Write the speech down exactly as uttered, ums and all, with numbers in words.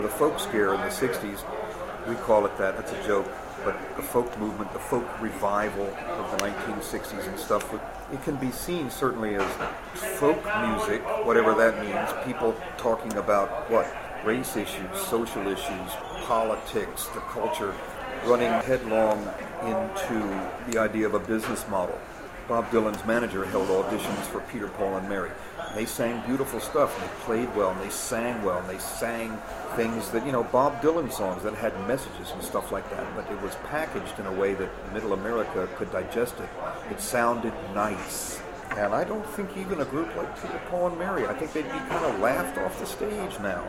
The folk scare in the sixties, we call it that, that's a joke, but the folk movement, the folk revival of the nineteen sixties and stuff, it can be seen certainly as folk music, whatever that means, people talking about what? Race issues, social issues, politics, the culture, running headlong into the idea of a business model. Bob Dylan's manager held auditions for Peter, Paul, and Mary. They sang beautiful stuff, and they played well, and they sang well, and they sang things that, you know, Bob Dylan songs that had messages and stuff like that, but it was packaged in a way that middle America could digest it. It sounded nice. And I don't think even a group like Peter, Paul, and Mary, I think they'd be kind of laughed off the stage now.